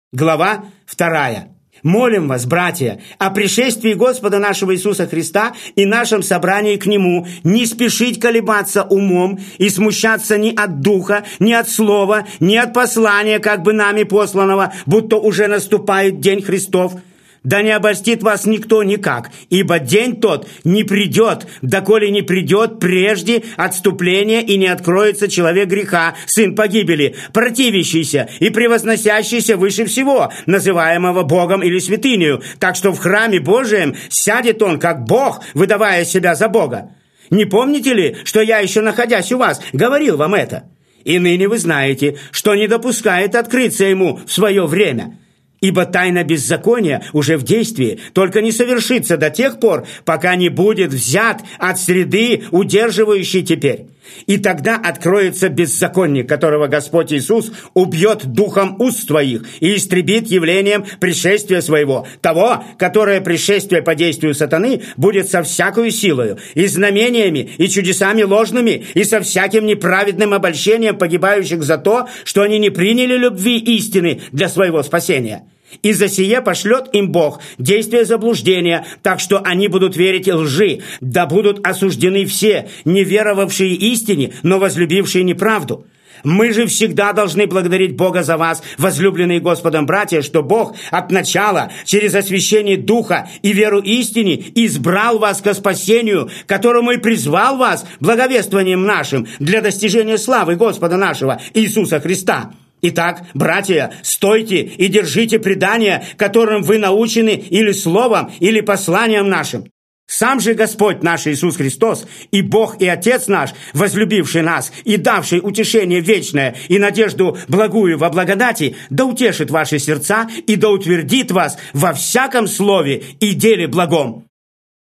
Глава 2. Молим вас, братья, о пришествии Господа нашего Иисуса Христа и нашем собрании к Нему, не спешить колебаться умом и смущаться ни от духа, ни от слова, ни от послания, как бы нами посланного, будто уже наступает день Христов. Да не обольстит вас никто никак, ибо день тот не придет, доколе не придет прежде отступления и не откроется человек греха, сын погибели, противящийся и превозносящийся выше всего, называемого Богом или святынею, так что в храме Божием сядет он, как Бог, выдавая себя за Бога. Не помните ли, что я еще, находясь у вас, говорил вам это? И ныне вы знаете, что не допускает открыться ему в свое время». Ибо тайна беззакония уже в действии, только не совершится до тех пор, пока не будет взят от среды, удерживающей теперь. И тогда откроется беззаконник, которого Господь Иисус убьет духом уст твоих и истребит явлением пришествия своего, того, которое пришествие по действию сатаны будет со всякою силою, и знамениями, и чудесами ложными, и со всяким неправедным обольщением погибающих за то, что они не приняли любви истины для своего спасения. И за сие пошлет им Бог действие заблуждения, так что они будут верить лжи, да будут осуждены все, не веровавшие истине, но возлюбившие неправду. Мы же всегда должны благодарить Бога за вас, возлюбленные Господом братья, что Бог от начала, через освящение Духа и веру истине, избрал вас ко спасению, которому и призвал вас благовествованием нашим для достижения славы Господа нашего Иисуса Христа. Итак, братья, стойте и держите предания, которым вы научены или словом, или посланием нашим. Сам же Господь наш Иисус Христос и Бог и Отец наш, возлюбивший нас и давший утешение вечное и надежду благую во благодати, да утешит ваши сердца и да утвердит вас во всяком слове и деле благом.